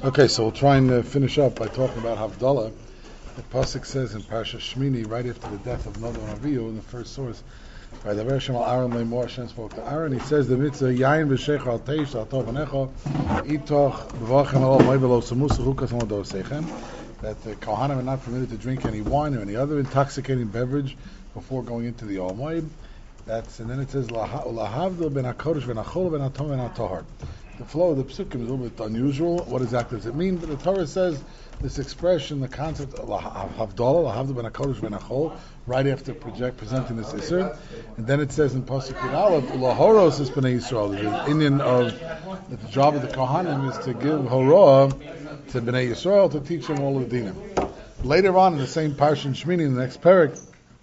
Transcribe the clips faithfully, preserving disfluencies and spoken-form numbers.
Okay, so we'll try and uh, finish up by talking about Havdalah. The pasuk says in Parsha Shmini, right after the death of Nadav and Avihu, in the first source, by the Bereshim al Aaron Leimor, Hashem spoke to Aaron. He says the mitzvah Yain v'Sheicha al Teish al Tov Anecho Itoch B'Vachem al Ma'ivelo Samus Rukas al Dosechem, that the Kohanim are not permitted to drink any wine or any other intoxicating beverage before going into the Al Moed. That's and then it says Lahavdil ben Hakodesh ben Hachol ben Hatom ben Hatohar. The flow of the psukim is a little bit unusual. What exactly does it mean? But the Torah says this expression, the concept of Havdalah, Lahavdil ben Hakodesh ben Hachol, right after project presenting this Isser, and then it says in pasuk Aleph, Lahoros is bnei Yisrael. The Indian of that the job of the Kohanim is to give Horah to bnei Yisrael to teach them all the dinim. Later on in the same Parsha Shmini, in the next parak,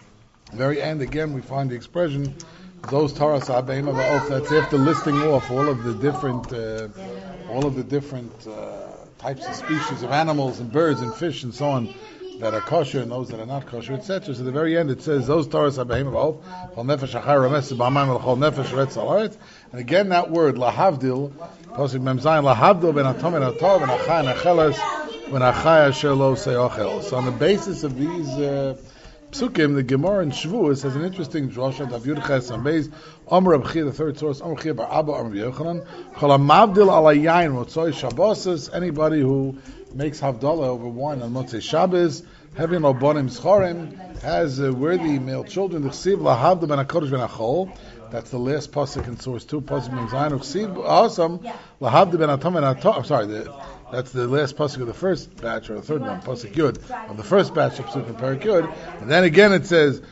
very end again, we find the expression those Taras Abeim of Oath. That's after listing off all of the different, uh, all of the different uh, types of species of animals and birds and fish and so on that are kosher and those that are not kosher, et cetera. So at the very end, it says those Taras Abeim of Oath. Chol nefesh achar rames b'amayim l'chol nefesh retz alaret. And again, that word lahavdil, pasuk mem zayin lahavdil ben atom ben ator ben achai necheles ben achai asher lo seochel. So on the basis of these. Uh, Psukim, the Gemara in Shavuos has an interesting drasha. Dav Yud Ches and Beis Amar Reb Chia, the third source. Amar Chia bar Abba Amar Yochanan. Chol hamavdil al hayayin motzoi Shabbos. Anybody who makes havdalah over wine on Motzei Shabbos, having lo bonim schorim, has uh, worthy male children. The Chsiv lahavdil ben Hakodesh ben Hachol. That's the last pasuk in source two. Pasuk means zayin. Chsiv awesome lahavdil ben Atom ben Atom. I'm sorry. The, That's the last pasuk of the first batch, or the third one, pasuk Yud, of the first batch of Psukim Parak Yud. And then again it says,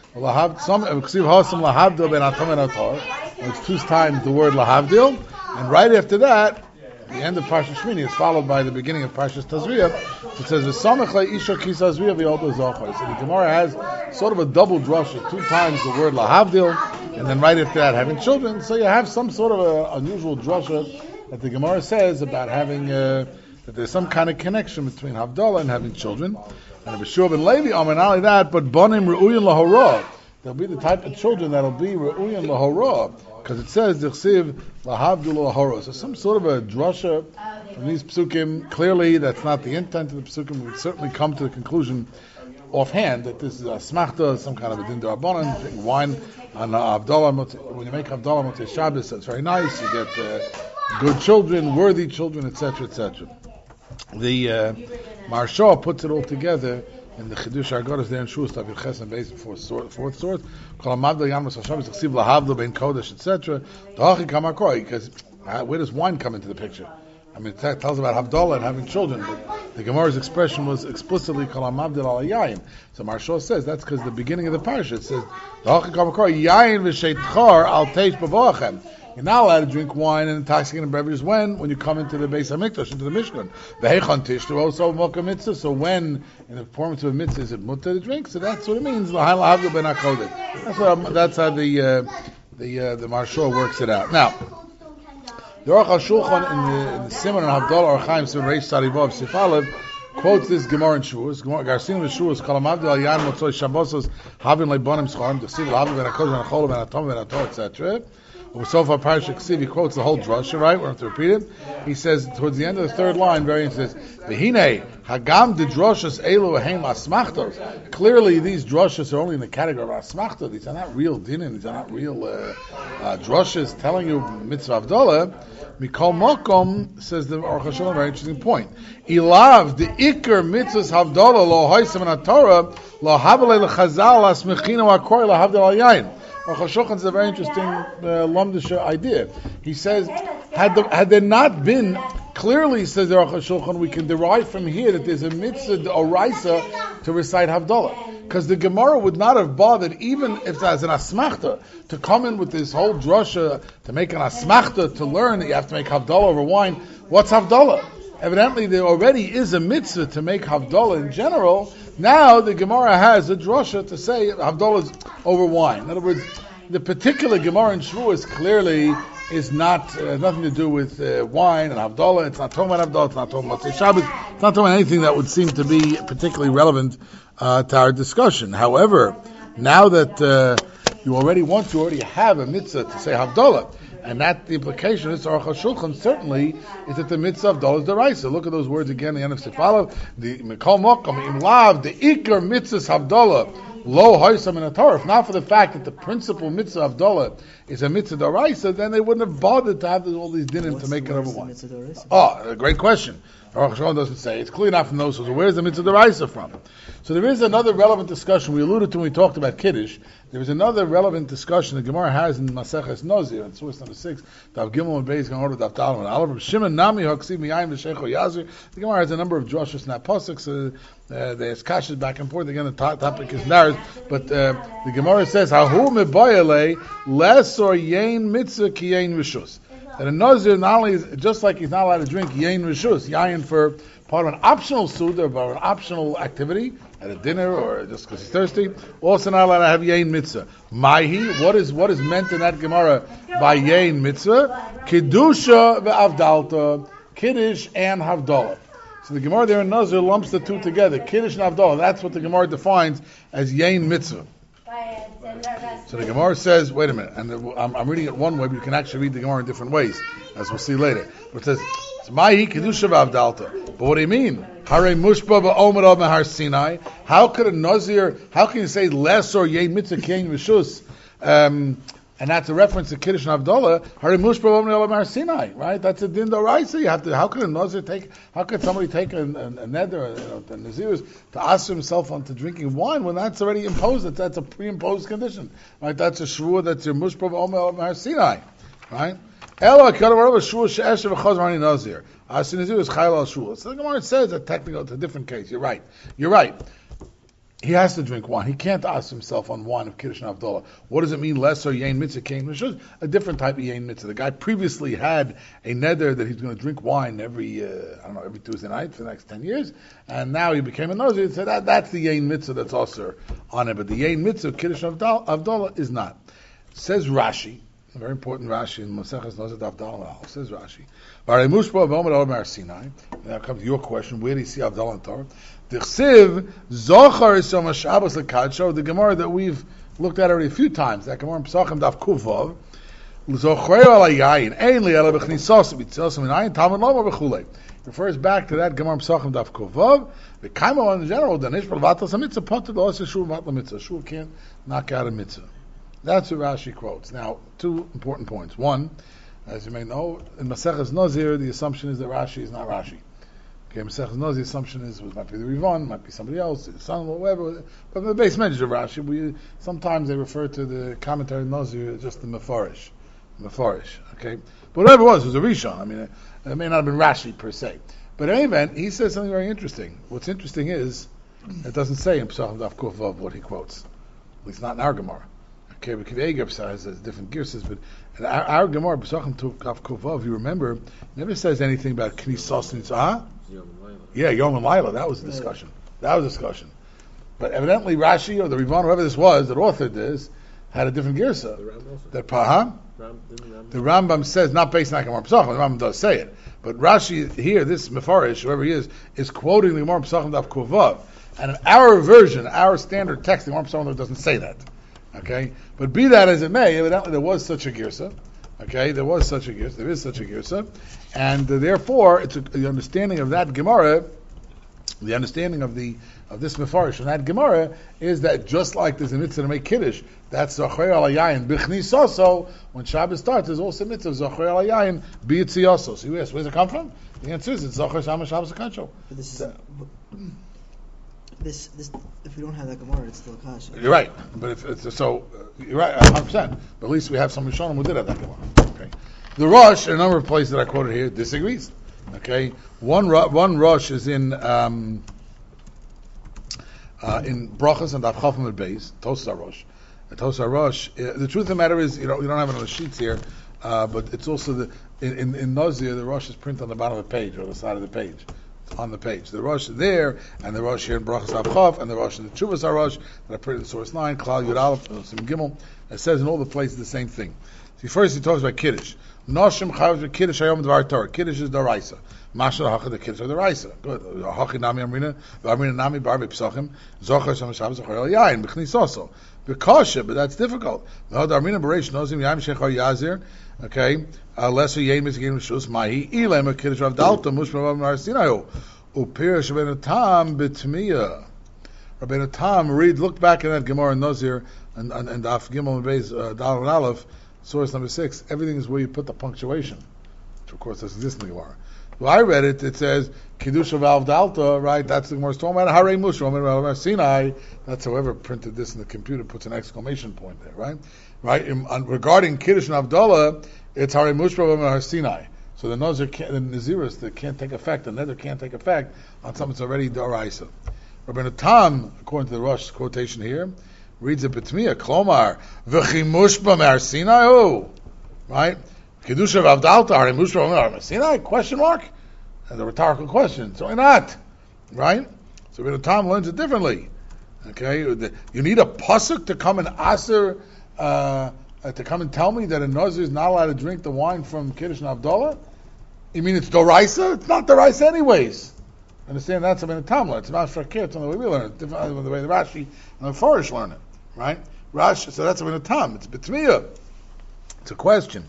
Ksiv Hasam Lahavdil ben Atom ben Ator. It's two times the word Lahavdil. And right after that, the end of Parsha Shmini is followed by the beginning of Parsha Tazriah. It says, V'samech le'isha kisa Tazriah v'yodo zochar. So the Gemara has sort of a double drasha, two times the word Lahavdil, and then right after that having children. So you have some sort of a unusual drasha that the Gemara says about having... Uh, that there's some kind of connection between Havdalah and having children. And B'shua ben Levi, oh, not only that, but Bonim Re'uyin Lahorah. There'll be the type of children that'll be Re'uyin Lahorah, because it says, D'chsiv Lahavdul Lahorah. So some sort of a drasha from these psukim. Clearly, that's not the intent of the psukim. We would certainly come to the conclusion offhand that this is a smachta, some kind of a din d'Rabbanan, drink wine on uh, Havdalah. When you make Havdalah Motzei Shabbos, that's very nice. You get uh, good children, worthy children, et cetera, et cetera. The uh, Maharsha puts it all together in the Chidush Argodas there in Shuas Tav Yud Ches and Beis fourth fourth source. Kol Hamadlo Yamas Hashem Zechsiv Lahavlo Ben Kodesh et cetera. Dahachi Kamakoi, because uh, where does wine come into the picture? I mean, it tells about Havdalah and having children, but the Gemara's expression was explicitly Kol Hamadlo Al Yayin. So Maharsha says that's because the beginning of the parsha it says Dahachi Kamakoi Yayin V'Sheitchar Al Teish B'Vochem. You're not allowed to drink wine and intoxicating beverages when? When you come into the Beis HaMikdash, into the Mishkan. V'heichon tishtu also mocha mitzvah. So when, in the performance of a mitzvah, is it mutter to drink? So that's what it means. Lahavdil ben HaKodesh. That's what, that's how the uh, the uh, the Maharsha works it out. Now, the Aruch HaShulchan in the in the Simon and Havdalah Archaim Simon Reish Tzadivov Sifalev quotes this Gemara in Shuas. Garcin v'Shuas Kol Hamadil al Yan Motzoi Shabbosos Havin Leibonim Schorim D'chsiv Lahavdil ben HaKodesh ben Hachol ben Atom ben Ator et cetera. So far, Parsha Ksiv, he quotes the whole drasha, right? We don't have to repeat it. He says, towards the end of the third line, very he says, V'hinei, hagam de drashas elu heim asmachtos. Clearly, these drashas are only in the category of asmachtos. These are not real dinim. These are not real uh, uh, drashas telling you mitzvah avdalah. Mikol mokom, says the Aruch HaShulchan, very interesting point. Ilav, the ikar mitzvahs havdalah, lo hoysem and Torah, lo habalei lechazal asmechino akor lo havdalah yayin. Aruch HaShulchan is a very interesting uh, Lamdisha idea. He says, had, the, had there not been, clearly, says the Aruch HaShulchan, we can derive from here that there's a mitzvah, the oraisa, to recite Havdalah. Because the Gemara would not have bothered, even if as an asmachta, to come in with this whole drasha, to make an asmachta, to learn that you have to make Havdalah over wine. What's Havdalah? Evidently, there already is a mitzvah to make Havdalah in general. Now, the Gemara has a drasha to say Havdalah is over wine. In other words, the particular Gemara in Shavuos clearly is not, uh, nothing to do with uh, wine and Havdalah. It's not talking about Havdalah, it's not talking about Motzei Shabbos, it's not talking about anything that would seem to be particularly relevant uh, to our discussion. However, now that uh, you already want to already have a mitzvah to say Havdalah, And that the implication is Aruch HaShulchan certainly is that the mitzvah of Dol is deraisa. Look at those words again, the end of Sefalav. The Mikol Mokom Im Lav the Iker mitzvah Havdalah Lo Hoysam in a Torah. If not for the fact that the principal mitzvah of Havdalah is a mitzvah deraisa, then they wouldn't have bothered to have all these dinim to make it over one. Oh, a great question. Aruch HaShulchan doesn't say. It's clear enough from those. So where's the mitzvah deraisa from? So there is another relevant discussion. We alluded to when we talked about Kiddush. There is another relevant discussion the Gemara has in Maseches Nozir, in source number six, Dav Gimel and Beis Gan Order Dav Talmud. Oliver Shimon Nami Haksiv Miyayim V'Shecho Yazir. The Gemara has a number of drushes and apostics. Uh, uh, there's kashas back and forth. Again, the to- topic is narrow, but uh, the Gemara says Hahu Mebayale Les or Yain Mitzvah Ki Yain Rishus. That a Nazir not only is, just like he's not allowed to drink Yain Rishus, Yain for part of an optional suda, or an optional activity, at a dinner or just because he's thirsty, also not allowed to have Yain Mitzvah. Mahi, what is what is meant in that Gemara by Yain Mitzvah? Kiddusha ve'avdalta, Kiddush and Havdalah. So the Gemara there in Nazir lumps the two together, Kiddush and Havdalah. That's what the Gemara defines as Yain Mitzvah. So the Gemara says, wait a minute, and I'm, I'm reading it one way, but you can actually read the Gemara in different ways, as we'll see later. But it says, Mahi Kedusha v'Avdalta. But what do you mean? Hare Mushba v'Omer of Mehar Sinai. How could a Nazir, how can you say less or Yein Mitzvah Kein Rishus? Um, and that's a reference to Kiddush and Havdalah. Hare Mushba v'Omer of Mehar Sinai, right? That's a din d'oraisa. You have to. How could a Nazir take? How could somebody take a, a, a neder, you know, a Nazirus to ask himself onto drinking wine when that's already imposed? That's, that's a pre-imposed condition, right? That's a shvur. That's your Mushba v'Omer of Mehar Sinai, right? Ela kadavar shvur she'esher v'chazar ani Nazir. As soon as it was chayil al shul. So the Gemara says that technically it's a different case. You're right. You're right. He has to drink wine. He can't ask himself on wine of Kiddush and Havdalah. What does it mean, lesser Yain Mitzvah Kain? Which is a different type of Yain Mitzvah. The guy previously had a neder that he's going to drink wine every, uh, I don't know, every Tuesday night for the next ten years. And now he became a Nazir. He said that, that's the Yain Mitzvah that's also on it. But the Yain Mitzvah, Kiddush and Havdalah, is not. Says Rashi, a very important Rashi in Maseches Nazir Havdalah. Says Rashi. Now comes your question. Where do you see Havdalah in Torah? The Chsiv Zochar is so much Shabbos Lekadsho. The Gemara that we've looked at already a few times. That Gemara in Pesachim Daf Kuvav. Zochar al Yayin Ein li ela b'chnisos b'tzios minayin Talmud Lomar b'chulei. Refers back to that Gemara in Pesachim Daf Kuvav. The Kaimo in general. The Nishbal Vatas Mitzvah Potter also Shuv Vatla Mitzvah. Shuv can't knock out a mitzvah. That's what Rashi quotes. Now, two important points. One, as you may know, in Maseches Nazir, the assumption is that Rashi is not Rashi. Okay, Maseches Nazir, the assumption is it might be the Rivan, might be somebody else, the son, whatever. But the base message of Rashi, we sometimes they refer to the commentary of Nazir as just the Mefarish, Mefarish. Okay, but whatever it was, it was a Rishon. I mean, it, it may not have been Rashi per se. But in any event, he says something very interesting. What's interesting is it doesn't say in Pesachim Daf Kuf Vav what he quotes. At least not in our Gemara. Okay, but Kiveger says there's different gears, but in our, our Gemara, Pesachim Daf Kuf Vav, you remember, never says anything about Knisas and Tzah. Yeah, Yom and Laila, that was the discussion. That was a discussion. But evidently Rashi or the Rivan, whoever this was that authored this, had a different girsa. That Paham, the Rambam says, not based on Gemara Pesachim, the Rambam does say it. But Rashi here, this Mefarish, whoever he is, is quoting the Gemara Pesachim Daf Kuf Vav. And in our version, our standard text, the Gemara Pesachim doesn't say that. Okay? But be that as it may, evidently there was such a girsa. Okay, there was such a girsa, there is such a girsa, and uh, therefore, it's a, the understanding of that Gemara, the understanding of the of this Mefarish and that Gemara is that just like there's a mitzvah to make Kiddush, that's Zocher al Yayin b'chnisoso. When Shabbos starts, there's also a mitzvah Zocher al Yayin b'yitziyoso. So you ask, where does it come from? The answer is it's Zocher Shama Shabbos Akansho. But this is. So, This, this, if we don't have that Gemara, it's still Kasha. You're right, but if it's so, uh, you're right, one hundred percent. But at least we have some Rishonim who did have that Gemara. Okay, the Rosh, in a number of places that I quoted here, disagrees. Okay, one one Rosh is in um, uh, in Brachas and Daf Chafim Beis Tosa Rosh. Tosa Rosh. Uh, the truth of the matter is, you know, we don't have it on the sheets here, uh, but it's also the in in, in Nazir the Rosh is printed on the bottom of the page or the side of the page. On the page, the Rosh there, and the Rosh here in Brachas Avchav, and the Rosh in the Chuvas HaRosh that I printed in Source nine, Klal Yud Aleph, Sim Gimel. It says in all the places the same thing. See, first he talks about Kiddush. Noshim chayav the kiddush hayom dvar Torah. Kiddush is daraisa. Mashal hacha the kiddush are daraisa. Good. Hachi nami amrina, v'amrina nami bar b'psachim. Zocher sham shabbos zocher el yayin b'chnis also. B'kosha, but that's difficult. No, the amrina bereish nozim yayim shechar yazir. Okay, lesser yayin mizgin mishus mahi ilem a kiddush rav dalta mushma rav Sinayu upirish Rabbeinu Tam b'tmiya. Rabbeinu Tam read look back at that Gemara in Nozir and and, and Daf Gimel and Beis uh, Dal and Aleph source number six. Everything is where you put the punctuation, which of course doesn't exist in the Gemara. Well, I read it. It says Kiddush of Al Dalta, right? That's the Gemara's talking about. Harei Mushra, Sinai. That's whoever printed this in the computer puts an exclamation point there, right? Right. In, on, regarding Kiddush and Avdallah, it's Harei Mushra Sinai. So the Nazir, can't, the Naziris, that can't take effect, the Nether can't take effect on something that's already Daraisa. Rabbeinu Tam, according to the Rosh quotation here, reads it B'tmiya, Klomar, V'chimushba Mar Sinai, oh, right? Kiddush of Avdalta, Harei Mushra Mar Sinai? Question mark? And the rhetorical question. So why not? Right? So Rabbeinu Tam learns it differently. Okay? You need a pasuk to come and aser, uh, uh, to come and tell me that a Nazir is not allowed to drink the wine from Kiddush and Avdallah? You mean it's Doraisa? It's not Doraisa anyways. Understand? That's Rabbeinu Tam learns. It's not Shakir, it's the way we learn it. Different than the way the Rashi and the Forish learn it. Right? Rashi, so that's Rabbeinu Tam. It's B'tmiya. It's a question.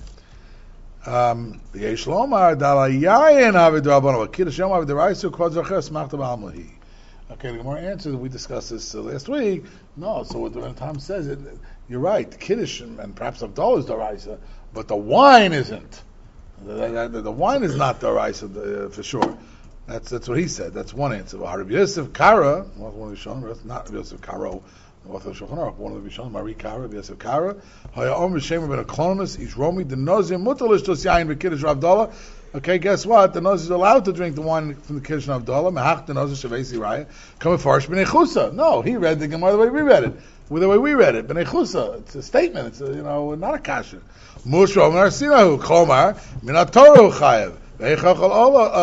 Um, the Yesh Lomar Dalayayin Avid Rabbanah Kiddush Yom Avid Raisu Kod Zacher Smachta Ba'almahi. Okay, the Gemara answers. We discussed this uh, last week. No, so what the Tom says, it, you're right. Kiddush and, and perhaps Avdallah is Daraisa, but the wine isn't. The, the, the wine is not Daraisa uh, for sure. That's that's what he said. That's one answer. Rabbi Yosef Kara, well, one of the Rishonim, not Rabbi Yosef Karo. One of the Rishonim, Marie Kara, Yosef Kara. Haya Om B'Shem Rabbeinu Klonomus Ish Romi the Nazir Mutalish Tos Yayin B'Kiddush Avdallah. Okay, guess what? The Nazir is allowed to drink the wine from the Kiddush and Avdallah. Mehach the Nazir Shavesi Raya. Come and Farsh B'nei Chusa. No, he read the Gemara the way we read it. The way we read it, B'nei Chusa. It's a statement. It's a, you know not a kasha. Mush Romi Arsinahu Kolmar Minatoru Chayev. Veichachol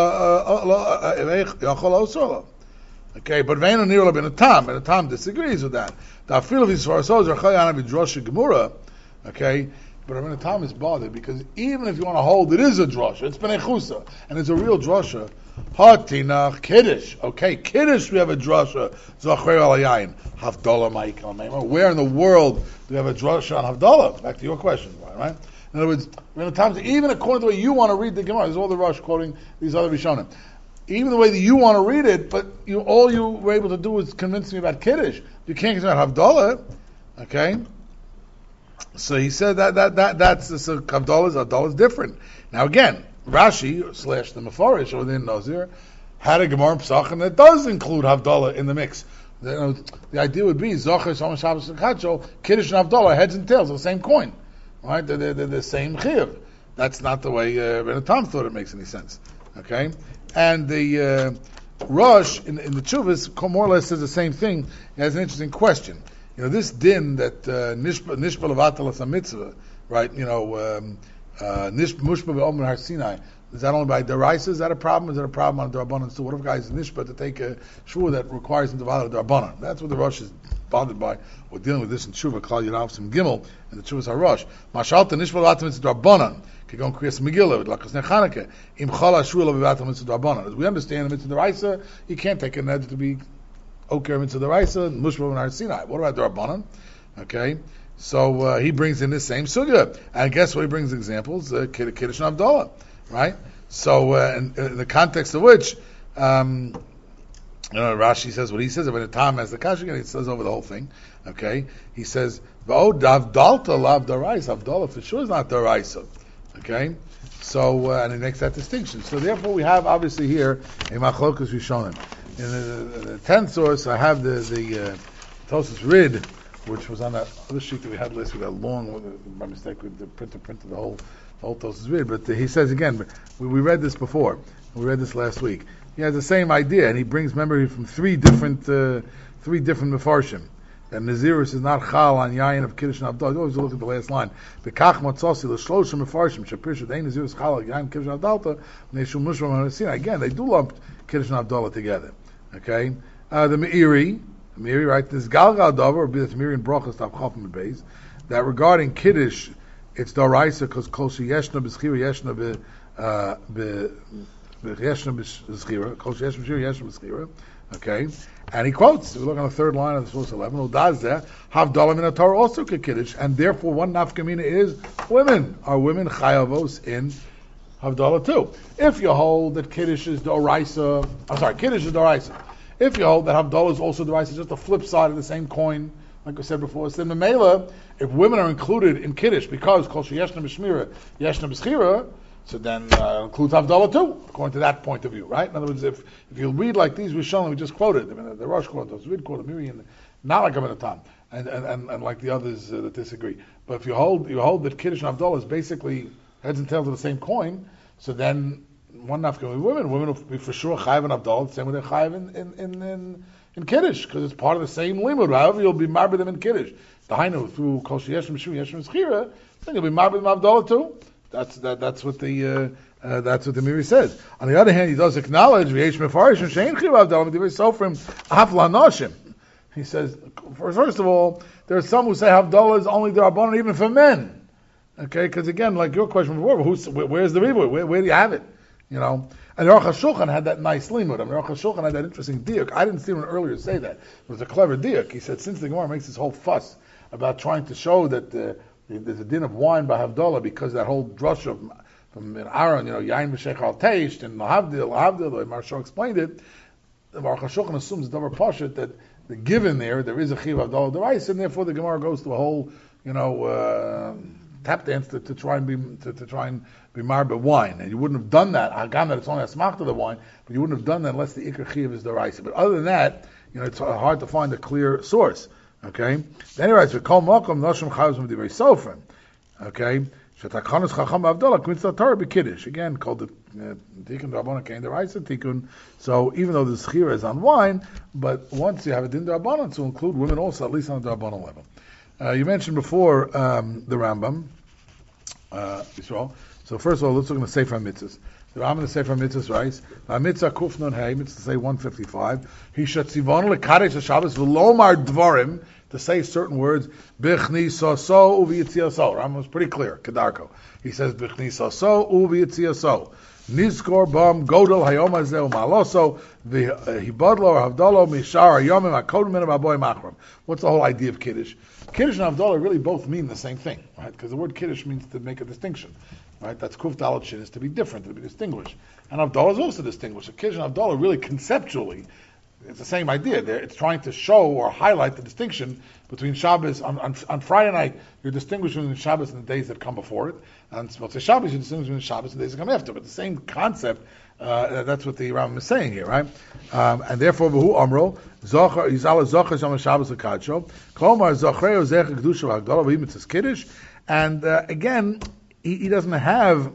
Ola Veichachol Osola. Okay, but Veinu Nir Rabbeinu Tam, and the Tam disagrees with that. The feel of his Farsos are Chayana B'Drosh Gemura. Okay, but Rabbeinu Tam is bothered because even if you want to hold it is a drosha, it's B'nei Chusa, and it's a real drosha. Hatinach Kiddush. Okay, Kiddush we have a drosha. Zacher al Yayin. Havdalah Ma'ikal Meimah. Where in the world do we have a drosha on Havdalah? Back to your question, right? In other words, Rabbeinu Tam, even according to the way you want to read the Gemara, there's all the Rosh quoting these other Rishonim. Even the way that you want to read it, but you, all you were able to do was convince me about Kiddush. You can't convince me about Havdalah. Okay? So he said that that that that's so Havdalah is Havdalah is different. Now again, Rashi slash the Mefarish or the Nazir had a Gemara in Pesachim that does include Havdalah in the mix. The, you know, the idea would be Zocher Shom Shabbos and Chadsho, Kiddush and Havdalah, heads and tails of the same coin, right? They're, they're, they're the same chiyuv. That's not the way uh, Rabbeinu Tam thought it makes any sense. Okay, and the uh, Rosh in, in the Chuvas more or less says the same thing. It has an interesting question. You know, this din that nishpa levatal as a mitzvah, right? You know, um, uh, mushpa be'omer har Sinai. Is that only by deraisa? Is that a problem? Is that a problem on Darabanan? So what if guys nishpa to take a shua that requires him to violate Darabanan? That's what the Rosh is bothered by. We're dealing with this in Shuvah, Klal Yirav Sim Gimel, and the Shuvah's HaRosh. Mashalta nishpa levatal mitzvah Darabanan. Kigon Kriyas Megillah, Lakas Nechaneke. Im chala shua levatal mitzvah Darabanan. As we understand the mitzvah deraisa, you can't take a ned to be okay mitzvah deraisa, mushpa ben har Sinai. What about Darabanan? Okay. So uh, he brings in this same sugya, and guess what he brings examples? Uh, Kiddush and Avdallah, right? So uh, in, in the context of which, um, you know, Rashi says what he says. When the Tom has the kasha, he says over the whole thing. Okay, he says, "Oh, Avdalta lav daraisa. Avdallah for sure is not daraisa." Okay, so uh, and he makes that distinction. So therefore, we have obviously here a machlokas rishonim. In the, the, the tenth source, I have the the uh, Tosas Rid, which was on that other sheet that we had last week, that long, by mistake, with the printer printed the whole, the whole Tosas Rid. But uh, he says again, we, we read this before, we read this last week. He has the same idea, and he brings memory from three different, uh, three different mefarshim. That Naziris is not chal on yayin of Kiddush and Avdallah. You always look at the last line. Bekach matzosi l'shloshim mefarshim shapir shedein Naziris chal on yayin Kiddush and Avdallah neishum mushram ha'nesina. Again, they do lump Kiddush and Avdallah together. Okay, uh, the Meiri, the Meiri, right? This Galgal Dover, or be that Meiri and Brachas Tav Chafim Beis, that regarding Kiddush it's Doraisa because Kol Yeshna B'Schira Yeshna Be uh, Be Yeshna B'Schira Kol Yeshna B'Schira Yeshna B'Schira. Okay, and he quotes. We look on the third line of the source eleven. Who does that? Havdalah min Torah also kiddush, and therefore one nafkamina is women are women chayavos in Havdalah too. If you hold that kiddush is Doraisa, I'm sorry, kiddush is Doraisa. If you hold that Havdalah is also Doraisa, just the flip side of the same coin. Like I said before, so in the Mela, if women are included in Kiddush because Kol Yeshna B'Shmira, Yeshna B'Schira, so then uh, includes Havdalah too, according to that point of view, right? In other words, if if you read like these Rishonim we just quoted, I mean, the Rosh quoted, the Vid quoted, Miriam, not like Rabbeinu Tam, and, and, and, and like the others uh, that disagree. But if you hold you hold that Kiddush and Havdalah is basically heads and tails of the same coin, so then one nafka women, women will be for sure chayiv and Havdalah, the same way they're chayiv in in in, in in Kiddush, because it's part of the same limud. However, you'll be married them in Kiddush. The Hainu through Kol Yeshna B'Shmira Yeshna B'Schira, then you'll be married them Havdalah too. That's that. That's what the uh, uh, that's what the Miri says. On the other hand, he does acknowledge V'yesh Mefarishim Shein Chiv Havdalah M'divrei Sofrim Af Lanoshim. He says, first of all, there are some who say Havdalah is only the Rabbanon even for men. Okay, because again, like your question before, who's, where, where's the Rebbe? Where, where do you have it? You know. And Aruch HaShulchan had that nice limud. I mean, Aruch HaShulchan had that interesting diuk. I didn't see one earlier say that. It was a clever diuk. He said, since the Gemara makes this whole fuss about trying to show that uh, there's a din of wine by Havdalah because that whole drush of from Aaron, you know, Yain B'Shech Al Teish and Lahavdil, Lahavdil, the way Maharsha explained it, Aruch HaShulchan assumes Davar Pashat that the given there, there is a Chiv Havdalah D'Oraisa, and therefore the Gemara goes to a whole, you know, uh, tap dance to, to try and be to, to try and be marba wine, and you wouldn't have done that. Hagam that it's only a smach to the wine, but you wouldn't have done that unless the ikar chiv is the raisa. But other than that, you know, it's hard to find a clear source. Okay. Then he writes, "V'kol makom noshim chayos m'divrei sofrim." Okay. Shetachanos chacham Havdalah k'mitzvah Torah b'kiddush. Again, called the tikun d'Rabbanan kain the raisa tikun. So even though the schira is on wine, but once you have a din d'Rabbanan to include women also, at least on the d'Rabbanan level. Uh, you mentioned before um, the Rambam, uh, Yisrael. So first of all, let's look at the Sefer Mitzvahs. The Rambam in the Sefer Mitzvahs writes, "Mitzvah kuf nun hey," mitzvah say one fifty-five. He shatzivon lekadesh haShabbos v'lomar dvarim, to say certain words. Bichnisaso uv'yitziaso. Rambam was pretty clear. Kedarko. He says bichnisaso uv'yitziaso. Nizkor bam godel hayom hazeh umaloso v'hibadlo or havdalo mishar hayomim hakodem min haboy machram. What's the whole idea of kiddush? Kiddush and Havdalah really both mean the same thing, right? Because the word Kiddush means to make a distinction, right? That's Kuf Dalet Shin, is to be different, to be distinguished. And Havdalah is also distinguished. So Kiddush and Havdalah really conceptually, it's the same idea. They're, it's trying to show or highlight the distinction between Shabbos. On, on, on Friday night, you're distinguishing between Shabbos and the days that come before it. And Motzei Shabbos, you're distinguishing between Shabbos and the days that come after. But the same concept, uh, that's what the Rambam is saying here, right? Um, and therefore, V'hu Amro, Zochar, Yizala Zochar Shama Shabbos L'Kadsho, Kolmar Zochreo Zech Kedusha V'Havdalah V'Imitzas Kiddush. And uh, again, he, he doesn't have,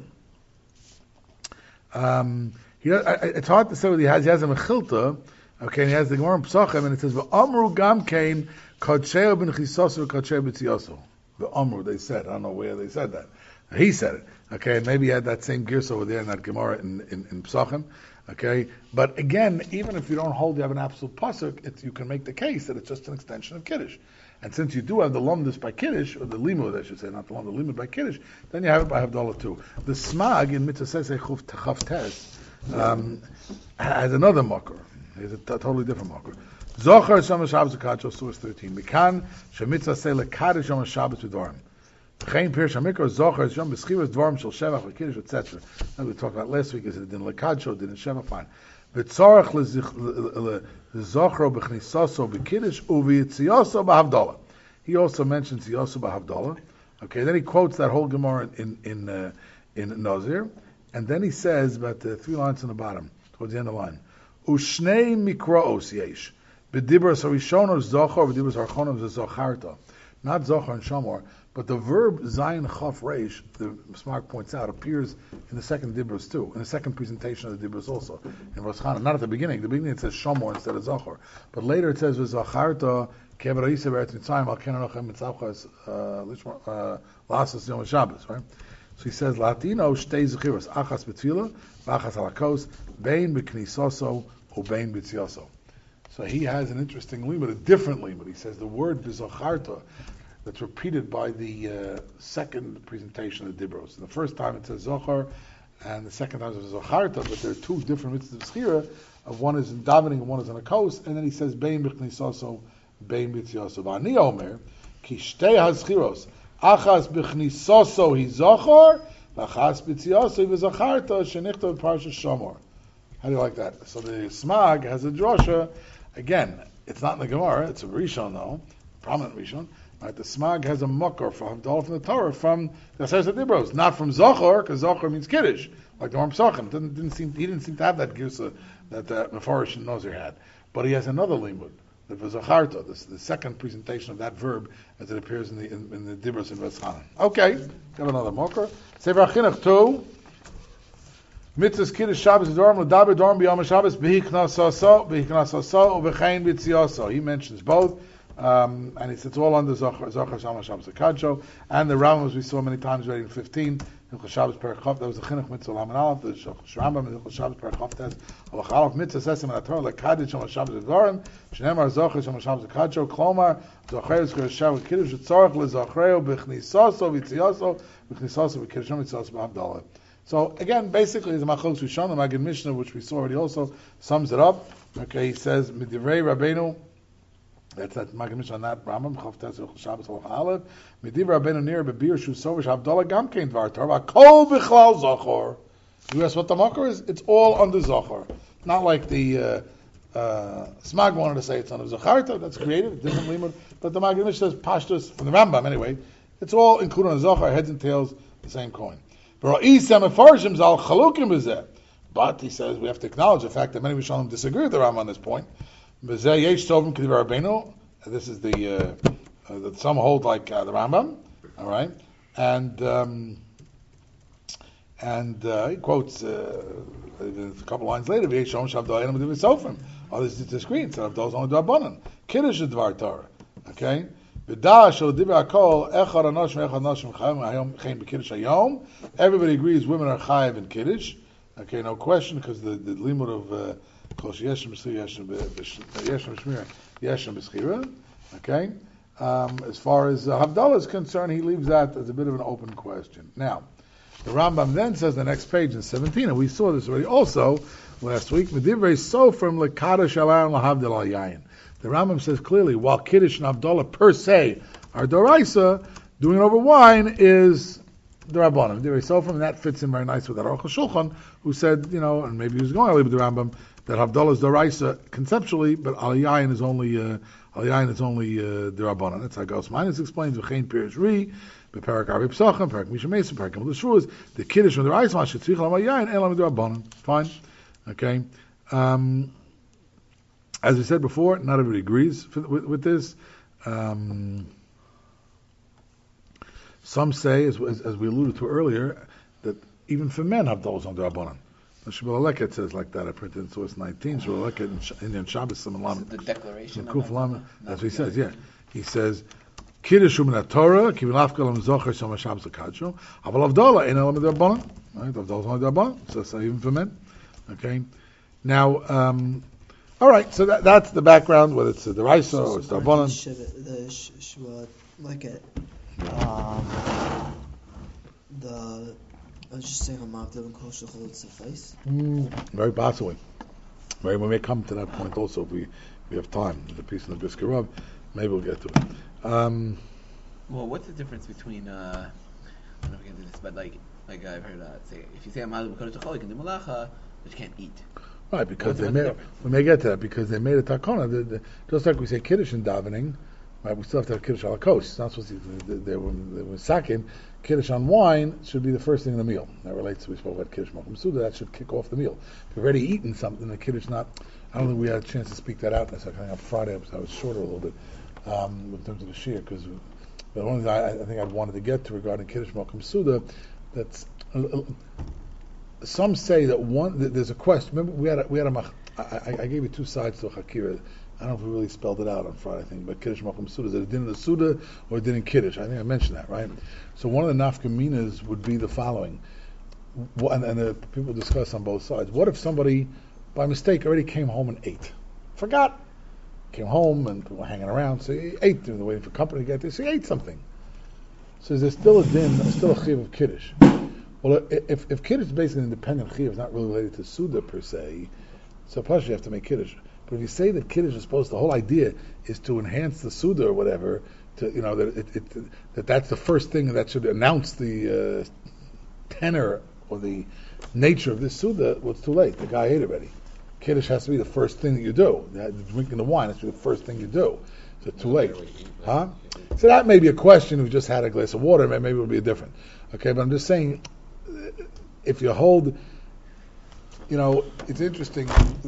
um, he, it's hard to say what he has. He has a Mechilta, okay, and he has the Gemara in Pesachim, and it says, V'Amru Gam Kain Kodsheo Ben Chisosu Kodsheo B'Tziyosu. V'Amru, they said. I don't know where they said that. He said it. Okay, maybe he had that same gears over there in that Gemara in, in, in Pesachim. Okay, but again, even if you don't hold you have an absolute pasuk, it's, you can make the case that it's just an extension of Kiddush. And since you do have the lumdus by Kiddush, or the limud, I should say, not the lumdus, the limud by Kiddush, then you have it by Havdalah too. The smag in Mitzvah Sesei Chaf Tes um, has another makor. It's a t- totally different makor. Zochar Shama Shabbos Akacho, source thirteen. Mikan Shemitzvah Sesei Lekadosh Shama Shabbos V'Dorim. Chayin Pir Shamikra Zochar Sham B'Schivas Dvarim Shel Shevach V'Kiddush, et cetera. Now we talked about last week. Is it in Lekadsho? Did in Shevach? Fine. V'Tzorach LeZochro B'Chnisaso B'Kiddush U'V'Yitziyaso B'Havdalah. He also mentions Tziyaso B'Havdalah. Okay, then he quotes that whole Gemara in in uh, in Nazir, and then he says about the three lines on the bottom towards the end of the line. Ushnei Mikraos Yesh B'Dibros Harishonos Zochar B'Dibros Harchonos Zocharta. Not Zochar and Shamor. But the verb Zayin Chaf Reish, the Smart points out, appears in the second Dibros too, in the second presentation of the Dibros also, in Rosh Hashanah. Not at the beginning. At the beginning it says Shomor instead of Zochar. But later it says V'Zacharta Kevarayisa B'Eretz Mitzrayim Al Kenanochem Mitzavchas Lasas Yom Shabbos, right? So he says Latino Shtei Zechiros Achas B'Tfila V'Achas Halakos Bein B'Knisoso U'Bein B'Tziyoso. So he has an interesting limud, a different limud. He says the word V'Zacharta that's repeated by the uh, second presentation of the Dibros. The first time it says Zohar, and the second time it says Zacharta, but there are two different mitzvahs of Schira. Of one is in davening and one is on a coast, and then he says Bein Bichnisoso, Bein Bitziaso. V'ani Omer, Ki Shtei HaZchiros, Achas Bichnisoso Hi Zohar, V'achas Bitziaso Hi Zacharta, Shenichto Parsha Shomor. How do you like that? So the Smag has a drosha. Again, it's not in the Gemara, it's a Rishon though, prominent Rishon. Right? The Smag has a Mokar from Havdalah from the Torah from the Sefer Dibros, not from Zohar, because Zohar means Kiddush, like the Orm Psachim. Didn't, didn't seem, he didn't seem to have that Girsa that uh, Mefarish and Nozer had. But he has another limud, that was Zacharta, this the second presentation of that verb as it appears in the in, in the Dibros in Veschanan. Okay, got another Mokar. Sefer Chinuch two. Mitzvahs Kiddush Shabbos Dorm L'Daber Dorm B'Yom Shabbos B'Hiknasoso B'Hiknasoso U'V'Chein B'Tzioso. He mentions both, um, and it's, it's all under Zochar Zochar Shama Shabbos Akadsho, and the Rambam, as we saw many times already in fifteen. Hilchos Shabbos Perek Chof. That was the Chinuch Mitzvah Laman Aleph. The Rambam in Hilchos Shabbos Perek Chof Test. Avachalav Mitzvah Sesem and Atorah Lekadid Shama Shabbos Dorm. Shneimar Zochar Shama Shabbos Akadsho. Klomar Zochar Zchar Shabbos Kiddush Tzorach LeZochreo B'Chnisoso V'Tzioso B'Chnisoso V'Kiddush Mitzvos B'Havdalah. So again, basically, the Machlokes Rishon, the Maggid Mishnah, which we saw already, also sums it up. Okay, he says Midivrei Rabbeinu. That's that Maggid Mishnah on that Rambam Chof Tes Shabbos Halach Aleph. Midivrei Rabbeinu Nir Bebir Shu Sovish Havdalah Gam Kein Dvar Torah Kol Bichlal Zochor. You ask what the Makar is? It's all under Zochor, not like the uh, uh, Smag wanted to say it's under Zacharta. That's creative, different limud. But the Maggid Mishnah says Pashtus from the Rambam anyway. It's all included on Zochor, heads and tails, the same coin. But he says we have to acknowledge the fact that many Rishonim disagree with the Rambam on this point. This is the uh, uh, that some hold like uh, the Rambam, all right, and um, and uh, he quotes uh, a couple lines later. Others disagree and said those only Darbanan. Kiddush is Dvar Torah, okay. Everybody agrees women are chayiv in Kiddush. Okay, no question, because the, the limud of Kol Yeshem Shmir Yeshem B'Schira. Okay, um, as far as uh, Havdalah is concerned, he leaves that as a bit of an open question. Now, the Rambam then says the next page in seventeen, and we saw this already also last week. Medivrei Sofrim Lekadash Alan LaHavdalah Yayin. The Rambam says clearly, while Kiddush and Havdalah per se are Doraisa, doing it over wine is the Rabbanim. Medivrei Sofrim, and that fits in very nice with that Aruch HaShulchan, who said, you know, and maybe he was going with the Rambam, that Havdalah is Doraisa conceptually, but Al Yayin is only uh, Al Yayin is only uh, the Rabbanim. That's how Gauss Minus explains. V'chein Pirish Ri, Beparak Arvi Psachim, Parak Misha Mesa, Parak Amud Shruas. The Kiddush and the Doraisa, Mashitzvich Lam Al Yayin, Elam the Rabbanim. Fine, okay. Um, As we said before, not everybody agrees with, with this. Um, some say, as, as, as we alluded to earlier, that even for men, Havdalah is on the Rabbanan. Shmuel Leket says like that. I printed in source nineteen. Shmuel Leket in Shabbos Simon Lamed. The declaration. Kuf Lamed. That's what he says. Yeah, he says Kiddush U'Min Torah Kivilafka Lam Zocher Shama Shabbos Akadsho. Aval Havdalah Ein Elam Rabbanan. Right, Havdalah is on the Rabbanan. So, so even for men. Okay. Now. Um, All right, so that, that's the background, whether it's the Raisa or it's the Rabbanan. The Shmuel Leket, um, the I was just saying Hamav Devin Kol Shechol suffice. Very possibly. Right, we may come to that point also if we, we have time. There's a piece in the Brisker Rav, maybe we'll get to it. Um, well, what's the difference between uh, I don't know if we can do this, but like like I've heard uh, say if you say Hamav Devin Kol Shechol, you can do malacha, but you can't eat. Right, because what's, they what's made, we may get to that, because they made a takana, the, the, just like we say Kiddush in davening, right, we still have to have Kiddush ala kos. It's not supposed to be, they, they, were, they were sakin, Kiddush on wine should be the first thing in the meal. That relates to, we spoke about Kiddush Malkum Suda, that should kick off the meal. If you've already eaten something, the Kiddush not, I don't think we had a chance to speak that out in a second. I think on Friday I was shorter a little bit, um, in terms of the Shia, because the only thing I, I think I wanted to get to regarding Kiddush Malkum Suda, that's, uh, some say that one, that there's a question, remember we had a, we had a, I, I gave you two sides to a Hakira. I don't know if we really spelled it out on Friday, I think, but Kiddush Malkum Suda. Is it a din of the Suda or a din in Kiddush? I think I mentioned that, right? So one of the nafkaminas would be the following, and, and the people discuss on both sides. What if somebody, by mistake, already came home and ate? Forgot. came home and people were hanging around, so he ate. They were waiting for company to get there, so he ate something. So there's still a din, still a chiv of kiddush. Well, if if kiddush is basically an independent chiv, it's not really related to suda per se. So plus you have to make kiddush. But if you say that kiddush is supposed, the whole idea is to enhance the suda or whatever, to you know that it, it that that's the first thing that should announce the uh, tenor or the nature of this suda. Well, it's too late. The guy ate already. Kiddush has to be the first thing that you do. Drinking the wine has to be the first thing you do. So it's too late, huh? So that may be a question who just had a glass of water. Maybe it would be different. Okay, but I'm just saying, if you hold, you know, it's interesting.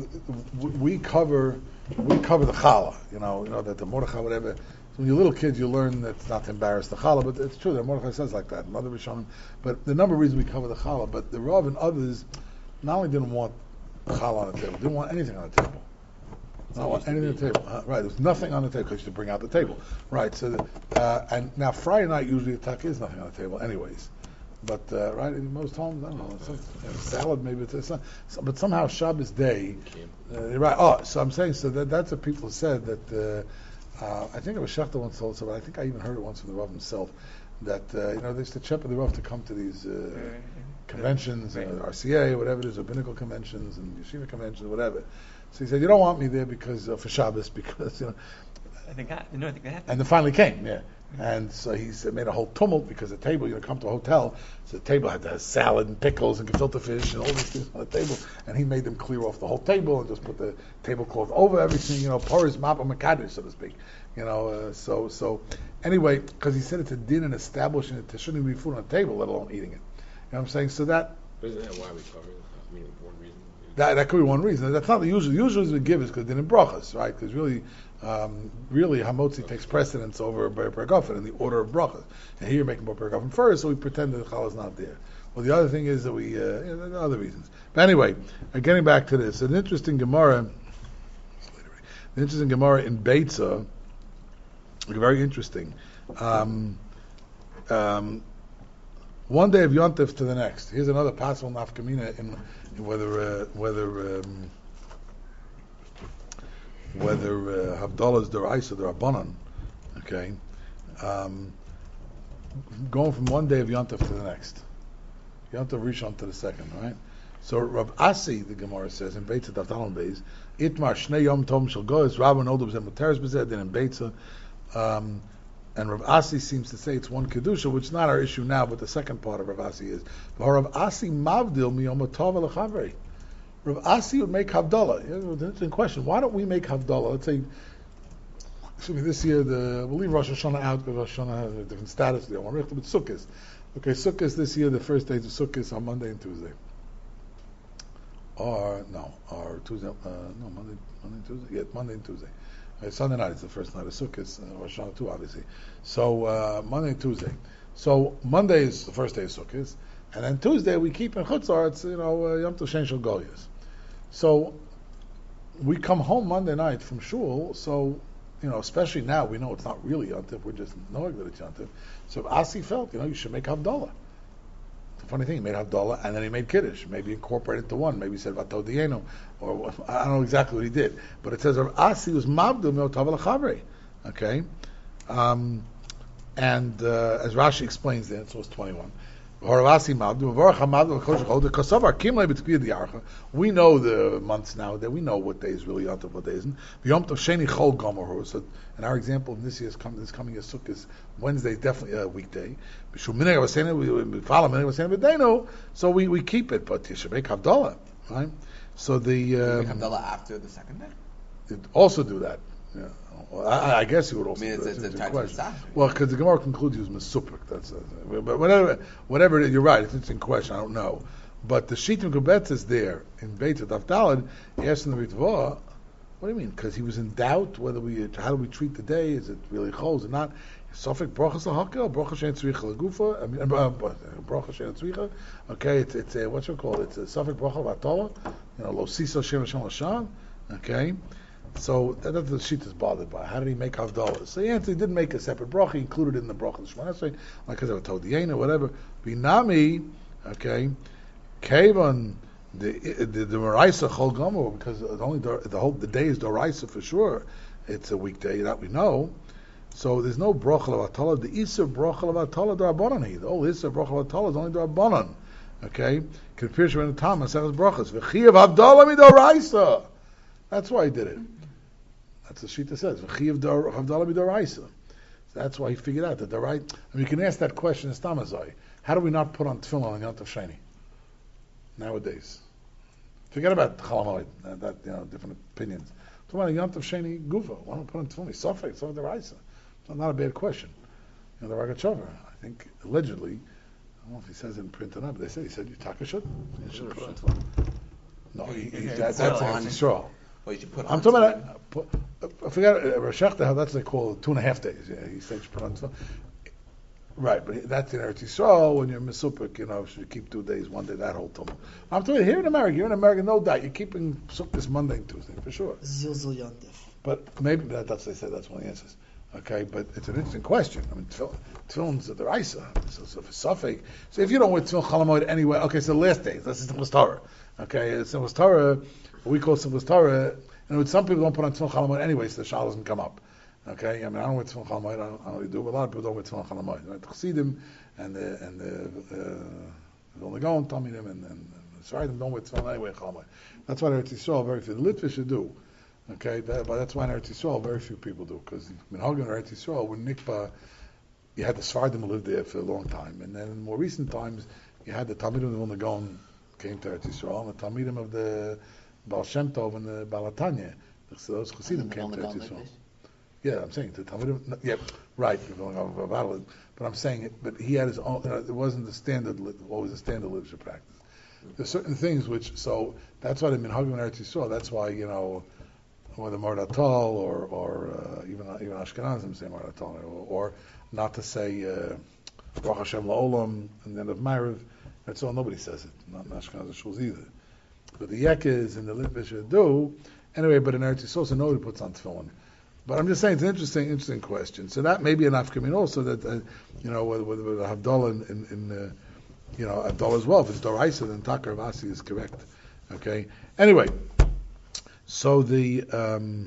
We cover, we cover the challah. You know, you know that the Mordechai, whatever. So when you're little kids, you learn that it's not to embarrass the challah, but it's true that Mordechai says like that. Mother Rishonim. But the number of reasons we cover the challah, but the Rav and others not only didn't want challah on the table, didn't want anything on the table. Not want anything on the table. Uh, right, there's nothing on the table because you bring out the table. Right, so the, uh, and now Friday night usually the tuck is nothing on the table, anyways. But uh, right in most homes, I don't know, it's, you know, salad maybe. It's, it's not, so, but somehow Shabbos day, uh, right? Oh, so I'm saying so that that's what people said that. Uh, uh, I think it was Schechter once told so, but I think I even heard it once from the Rav himself that uh, you know they used to shepherd the Rav to come to these uh, conventions, uh, R C A, whatever it is, rabbinical conventions and yeshiva conventions, whatever. So he said, you don't want me there because uh, for Shabbos, because, you know. I think I, no, I think they had to. And then finally came, yeah. And so he said, made a whole tumult because the table, you know, come to a hotel, so the table had to have salad and pickles and gefilte fish and all these things on the table. And he made them clear off the whole table and just put the tablecloth over everything, you know, Paris, Mapa, Makadish, so to speak. You know, uh, so, so, anyway, because he said it's a din and establishing it, there shouldn't even be food on the table, let alone eating it. You know what I'm saying? So that. Isn't that why we cover it? I mean, one reason. That, that could be one reason. That's not the usual. The usual reason we give is because they're in brachas, right? Because really, um, really, hamotzi takes precedence over ber pergofen in the order of brachas. And here you're making ber pergofen first, so we pretend that the challah is not there. Well, the other thing is that we, uh, you know, there are other reasons. But anyway, uh, getting back to this, an interesting Gemara, an interesting Gemara in Beitza, very interesting. Um, um, one day of Yontif to the next. Here's another possible nafkamina in whether uh, whether um, whether uh, Havdalah is deraisa or derabanan. Okay, um, going from one day of Yontif to the next, Yontif Rishon to the second, right? So Rav Asi, the Gemara says in Beitza Davtalan Beis, Itmar Shnei Yom Tom Shel Goyes Rabba Nodub Zem Materes Bezed. Then in Beitza. Um, And Rav Asi seems to say it's one kedusha, which is not our issue now, but the second part of Rav Asi is. Rav Asi mavdil miyom tov elechavri. Rav Asi would make havdalah. Here's an interesting question: why don't we make havdalah? Let's say, excuse me, this year the we'll leave Rosh Hashanah out because Rosh Hashanah has a different status. The Yom Richter, but Sukkot. Okay, Sukkot this year, the first days of Sukkot are Monday and Tuesday. Or no, or Tuesday? Uh, no, Monday, Monday, and Tuesday. Yeah, Monday and Tuesday. Uh, Sunday night is the first night of Sukkot, uh, Rosh Hashanah too, obviously. So uh, Monday and Tuesday. So Monday is the first day of Sukkot, and then Tuesday we keep in Chutzar. It's you know uh, Yom Tov Shein Shel Goyos. So we come home Monday night from shul. So you know, especially now we know it's not really Yom Tov. We're just knowing that it's Yom Tov. So Asi felt you know you should make Havdalah. The funny thing, he made Havdalah and then he made Kiddush. Maybe incorporated into one. Maybe he said Vato Dienu, or I don't know exactly what he did. But it says Asi was Mavdu Meotav Al-Chavri. Okay? Um, and uh, as Rashi explains there, so it's twenty-one. We know the months now, that we know what day is really Yom Tov, what day isn't. So in our example, this year's coming, this coming year Sukkot is Wednesday, is definitely a weekday. We follow so we, we keep it, but you should make Havdalah, right? So the um, make Havdalah after the second day. Also do that. Yeah. Well, I, I guess he would also. I mean, do it's, that. it's, It's it's a question. time. Well, because the Gemara concludes he was mesupik. That's uh, but whatever, whatever it is, you're right. It's an interesting question. I don't know, but the Shitim Kubetz is there in Beit Davdalad. He asked in the Ritva, what do you mean? Because he was in doubt whether we how do we treat the day? Is it really chol? Is it not? Sofik brachas lahakil, brachas shein tzricha legufa. I mean, brachas shein tzricha. Okay, it's it's a, what's it called? It's a sofik bracha v'atola. You know, lo sisa shem Hashem l'shan. Okay. So that's what the sheet is bothered by. How did he make havdalah? So he answered, he didn't make a separate bracha. He included it in the bracha of Shemona Esrei, like because I told the or whatever. Binami, okay, Kavan the the the Maraisa Chol Gomer, because the only the whole the day is Doraisa for sure. it's a weekday, that we know. So there's no brochel of Atala. The Isser brochel of Atala d'Rabbanan. The whole Isser brochel of Atala is only d'Rabbanan. Okay? Confused when the Thomas says brachas. V'chiyav Havdalah midoraisa. That's why he did it. That's the Shita says. V'chiyav Havdalah midoraisa. So that's why he figured out that the right. I mean, you can ask that question as Tamazai. How do we not put on tefillin on Yom Tov Sheni nowadays? Forget about Chalamoid. That, that you know, different opinions. Talk about Yom Tov Sheni Gufa. Why don't we put on tefillin? Sofek, Sofek deraisa. It's not a bad question. You know, the Rogatchover, I think, allegedly, I don't know if he says it in print or not, but they said, he said, you taka should. You should put on tefillin. No, he, he, that, that's against Yisrael. Well, you should put I'm on talking tefillin. about, put, I forgot, uh, Rosh Hashanah, that's what they call two and a half days. Yeah, he said you should put on tefillin. Right, but that's in Eretz Yisrael, when you're Mesupik, you know, should you keep two days, one day, that whole time. I'm telling you, here in America, you're in America, no doubt, you're keeping Sukkot Monday and Tuesday, for sure. Zilzal Yontif. But maybe that, that's what they said. That's one of the answers. Okay, but it's an interesting question. I mean, tefillin, tefillin's the Raisa, so, so for Safek. So if you don't wear tefillin Chalamoid anyway, okay, so the last day, that's the Simchas Torah. Okay, Simchas Torah, what we call Simchas Torah, and with some people don't put on tefillin Chalamoid anyway, so the shal doesn't come up. Okay, I mean, I don't wear tefillin Chalamoid. I don't, I don't really do, but a lot of people don't wear tefillin Chalamoid. Right, the Chassidim and the and the uh, Vilna Gaon, Talmidim, and and the Sfaradim don't wear tefillin anyway Chalamoid. That's why Eretz Yisrael very few. The Litvish should do. Okay, that, but that's why in Eretz Yisrael very few people do, because in Hagen Eretz Yisrael, when Nikba, you had the Sfardim lived there for a long time, and then in more recent times, you had the Talmidim of the Vilna Gaon came to Eretz Yisrael, and the Talmidim of the Baal Shem Tov and the Baal Hatanya, those Chassidim came to Eretz Yisrael. Yeah, I'm saying the Talmidim. Yeah, right. We're going over about it, but I'm saying it. But he had his own. Uh, it wasn't the standard. Always the standard literature practice. There's certain things which. So that's why in Hagen Eretz Yisrael. That's why you know. Whether Mardatal or or uh, even even Ashkenazim say Mardatal, or, or not to say uh, Baruch Hashem La'olam and then of Ma'ariv. That's all. Nobody says it. Not in Ashkenaz shuls either. But the Yekes and the Litvish do anyway. But in Eretz Yisrael, so nobody puts on tefillin. But I'm just saying it's an interesting interesting question. So that may be an afkamin also that uh, you know with, with, with Havdalah in, in, in uh, you know Havdalah as well. If it's Doraisa, then Takar Vasi is correct. Okay. Anyway. So the um,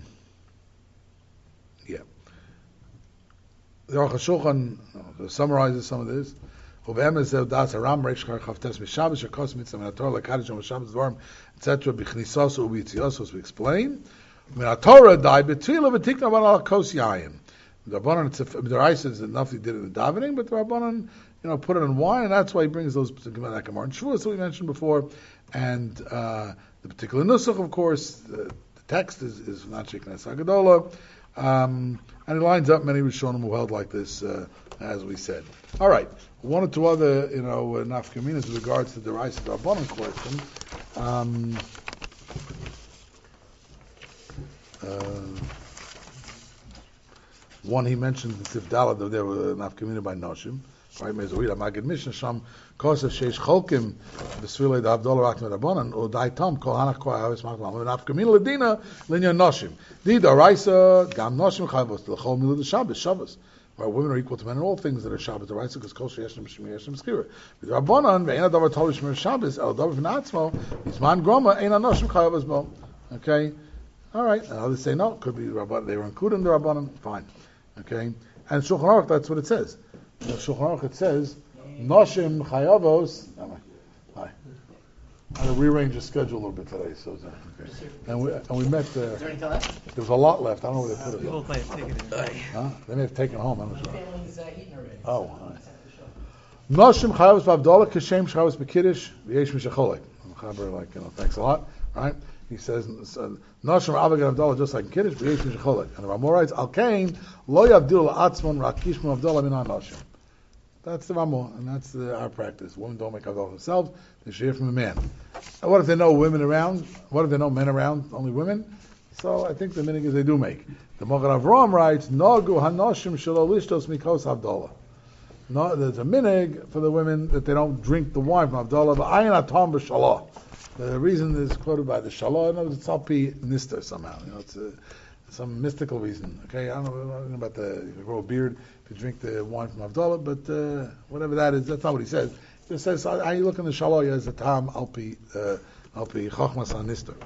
yeah, the Aruch HaShulchan uh, summarizes some of this. Uve'emes das Aram Reish Chavtes Mishabbos Shekos Mitzvah Min HaTorah Lekadish Yom Shabbos Dvarim et cetera B'chnisos U'B'Yitzios as we explain. Min HaTorah Dai B'Tfilah V'Tikna Ban Al Kos Yayin. The Rabbanan the Raisa is enough he did it in davening, but the Rabbanan you know put it in wine, and that's why he brings those particular like Gemara and Shavuos that we mentioned before, and. Uh, The particular nusach, of course, the, the text is, is not Sheknes Hagadola, um, and it lines up many Rishonim who held like this, uh, as we said. All right, one or two other, you know, uh, nafkaminas with regards to the Raisa Rabbanan question. Um, uh, one he mentioned in Tifdala that there were nafkamina by Noshim. Right, Mezoid Magid Mishnah Sham Kosa Sheish Cholkim B'Svilei D'Avdol Rat Merabonan or Dai Tom Kol Hanach Kol Havis Maglam Nafkamin Ledina Linya Noshim Dida Raisa Gam Noshim Chavos L'Chol Milu Shabbos Shabbos. Right, women are equal to men in all things that are Shabbos. The Raisa because Kol Sheyeshem Shmir Yeshem Skira. With Rabbanan Ve'ena Davar Tolu Shmir Shabbos El Davar V'Natzmo Yisman Groma Eina Noshim Chavos Bo. Okay, all right. And others say no. Could be Rabbanan. They were included in the Rabbanan. Fine. Okay, and Shulchan Aruch that's what it says. In the Shulchan Aruch it says, Noshim Chayavos. Hi. I had to rearrange the schedule a little bit today, so okay. And we and we met. Uh, Is there any time left? there was a lot left. I don't know where they put it. People might have taken it. Huh? They may have taken it home. I'm not sure. Family's uh, eating already. Oh. All right. Noshim Chayavos V'Avdalah Kashem Chayavos B'Kiddush V'Yesh Mishacholek. Chaber like you know, thanks a lot. Right? He says, Noshim Avagad Avdalah just like in Kiddush V'Yesh Mishacholek. And the Ramah writes, Al Kain Lo Yavdil La'atzmon Rakishmu Avdalah Min HaNoshim. That's the Ramah, and that's the, our practice. Women don't make Avdalah themselves; they should hear from a man. And what if there are no women around? What if there are no men around? Only women? So I think the minig is they do make. The Mogen Avraham writes, Nagu Hanoshim Shelo Lishtos Mikos Avdalah. No, there's a minig for the women that they don't drink the wine from Avdalah. But Ayin Atom B'Shalah. The reason is quoted by the Shalah. No, it's Alpi Nister somehow. You know, it's a, some mystical reason. Okay, I don't know, I don't know about the you grow a beard if you drink the wine from Avdalah, but uh, whatever that is, that's not what he says. He just says how you look in the Shalah as a Tam Alpi uh, Alpi Chachmas Anister.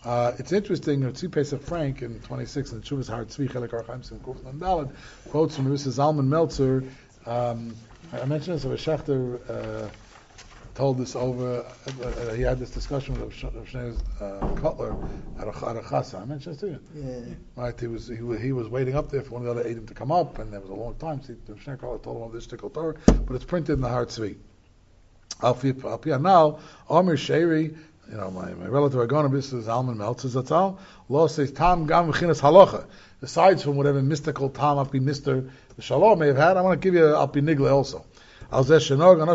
Uh, it's interesting, Tzvi Pesach Frank in twenty-six in Chuvas Har Tzvi Chelek Archaim Sim Kuf Nun Daled quotes from Missus Zalman Meltzer. Um, I mentioned this, Rabbi Schechter uh, told this over, uh, uh, he had this discussion with Rav Shneur uh, Cutler at a, at a chasa. I mentioned this to you. Yeah. Right, he was he was, he was waiting up there for one of the other Eidim to come up, and there was a long time. So Rav Shneur Cutler told him of this Shtickle Torah, but it's printed in the Har Tzvi. Al Pi now, Omer Sheri, you know, my, my relative Agonabis is Alman Meltzer Zatzal, law says Tam Gam V'chinas Halacha. Besides from whatever mystical Tam Alpi Mister the Shalom may have had, I want to give you Alpi Nigla also. What's the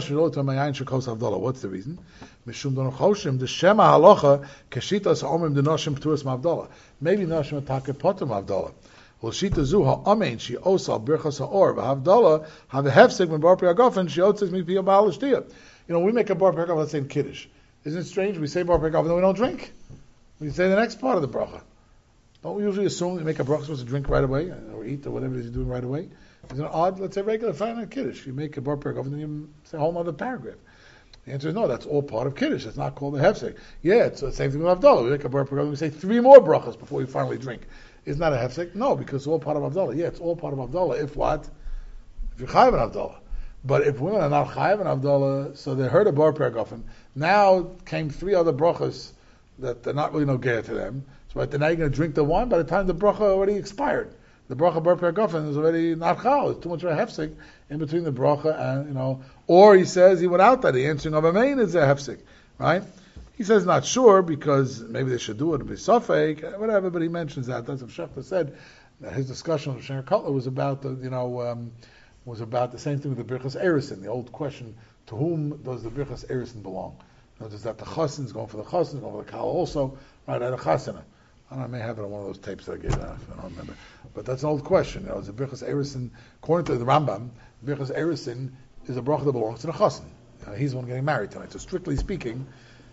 reason? Mishum Donochoshim, the Shema Halacha, Keshitas Omim the Noshim Ptuas Mavdala. Maybe Noshim Atake Potter Mavdala. Well, Shita Zu HaAmein, she Osal Birchas HaOr, V'Havdala, have a hefsek when Bar Priyagofen, she Otzes Mi Piyah Ba'al Shtiyah. You know, we make a Bar Priyagofen, let's say in Kiddush. Isn't it strange? We say Bar Priyagofen, then we don't drink. We say the next part of the bracha. Don't we usually assume we make a bracha supposed to drink right away, or eat, or whatever it is you're doing right away? Isn't it odd? Let's say regular final Kiddush. You make a Bar Priyagofen, then you say a whole other paragraph. The answer is no, that's all part of Kiddush. It's not called a hefsek. Yeah, it's the same thing with Havdalah. We make a Bar Priyagofen, we say three more brachas before we finally drink. Isn't that a hefsek? No, because it's all part of Havdalah. Yeah, it's all part of Havdalah. If what? If you're chayav in Havdalah. But if women are not chayav in Havdalah, so they heard a Bar Priyagofen. Now came three other brachas that are not really no gear to them. So right, now you're going to drink the wine. By the time the bracha already expired, the bracha Bar Priyagofen is already not chal. It's too much of a hefsek in between the bracha and, you know, or he says he went out that the answering of a main is a hefsek, right? He says not sure because maybe they should do it, it'll be safek, whatever, but he mentions that. That's what Schechter said. That his discussion with Shneur Cutler was about the, you know, um, was about the same thing with the Birchas Erison, the old question, to whom does the Birchas Erison belong? You know, does that the Chassan's going for the Chassan, going for the Kal also, right, at a Chassana? I don't know, I may have it on one of those tapes that I gave out, I don't remember. But that's an old question. You know, is the Birchas Erison, according to the Rambam, Birchas Erison is a bracha that belongs to the Chassan. Uh, he's the one getting married tonight. So strictly speaking,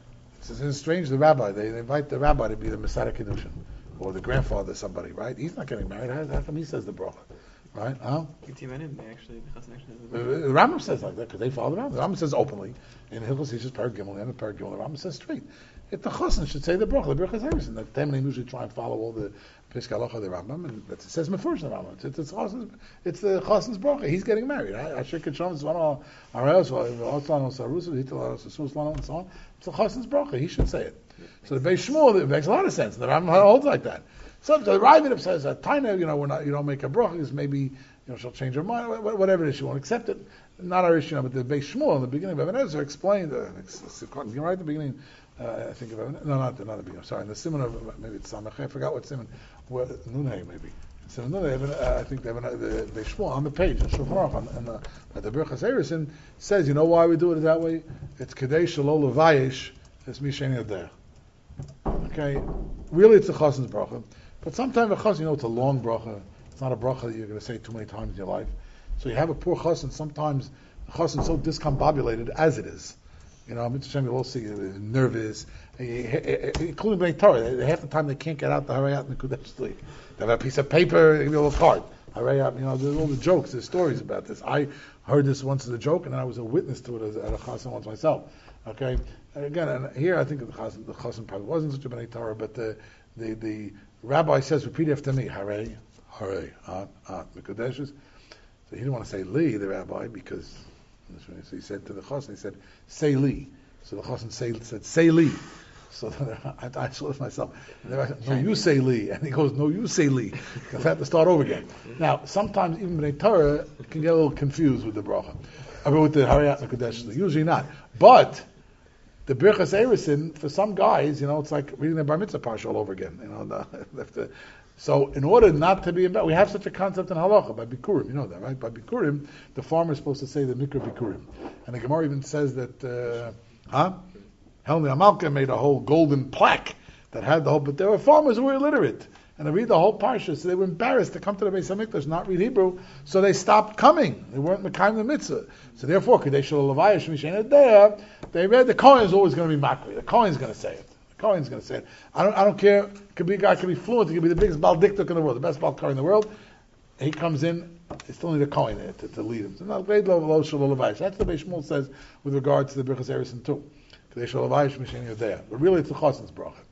it's strange, the rabbi, they, they invite the rabbi to be the Masada Kiddushin, or the grandfather of somebody, right? He's not getting married. How, how come he says the bracha? Right? Huh? They actually, the Chassan actually The, the Rambam says like that, because they follow the Rambam. The Rambam says openly, in Hilchos Yishas Perek Gimel, and the Perek Gimel, the Rambam says straight. If the Chassan should say the bracha, the bracha is Harrison. That time they usually try and follow all the Pesach Halacha of the Rambam, and it says Mefurish in the Rambam. It's, it's, Chassan's, it's the Chassan's bracha. He's getting married. Asher Kitshon is one of our else, Oslan Osarusa, Hitel Osarusa, and so on. It's the Chassan's bracha. He should say it. So the Beis Shmuel, it makes a lot of sense. The Rambam holds like that. So the Ravid says that Taina, you know, we're not, you don't make a bracha, because maybe, you know, she'll change her mind, whatever it is, she won't accept it. Not our issue, but the Beis Shmuel in the beginning of Even HaEzer explained, uh, you right at the beginning, uh, I think of Even, no, not, not the beginning, sorry, in the Simon of, maybe it's Samach, I forgot what Simon, what, Nunhay maybe. Simon Nunhay, uh, I think the, the Beis Shmuel on the page, in Shulchan Aruch, on, on the, by the Birchas Erison, says, you know why we do it that way? It's Kedei Shelo Levayesh, it's Misheni Adeh. Okay, really it's a Chassan's bracha, but sometimes a Chassan, you know, it's a long bracha. It's not a bracha that you're going to say too many times in your life. So you have a poor Chassan. Sometimes the Chassan is so discombobulated as it is. You know, Mitzvah you'll see uh, nervous, including Bnei Torah. Half the time they can't get out the Harayat and the Kudesh They have a piece of paper, they give you a little card. Harayat, you know, there's all the jokes, there's stories about this. I heard this once as a joke, and I was a witness to it as, at a Chassan once myself. Okay, and again, and here I think the Chassan, the Chassan probably wasn't such a Bnei Torah, but the the the rabbi says, repeat after me, Haray, Haray, At, At, Mikudeshes. So he didn't want to say Li, the rabbi, because so he said to the Chassan, he said, say Li. So the Chassan say, said, say Li. So I, I saw this myself. And I said, no, you say Li. And he goes, no, you say Li. Because I have to start over again. Now, sometimes even Bnei Torah can get a little confused with the bracha. I mean, with the Harayat Mikudeshes. Usually not. But the Birchas Erison, for some guys, you know, it's like reading the Bar Mitzvah Parsha all over again. You know, the, the, so in order not to be embarrassed, we have such a concept in Halacha, by Bikurim, you know that, right? By Bikurim, the farmer is supposed to say the Mikra Bikurim. And the Gemara even says that, uh, huh? Helmi Amalka made a whole golden plaque that had the whole, but there were farmers who were illiterate. And they read the whole Parsha, so they were embarrassed to come to the Beis HaMikdash, not read Hebrew, so they stopped coming. They weren't Mekayim the Mitzvah. So therefore, Kadesh Levayesh Mishen Adeh, they read the Kohen is always going to be Makri. The Kohen's going to say it. The Kohen's going to say it. I don't, I don't care. It could be a guy, could be fluent. He could be the biggest Baldiktuk in the world, the best Balkar in the world. He comes in, it's still need a Kohen there to, to lead him. So not great Lo Levayesh. That's what the Beis Shmuel says with regard to the Birchas Erison too. Kadesh Levayesh Mishen Adeh. But really, it's the Chassan's bracha.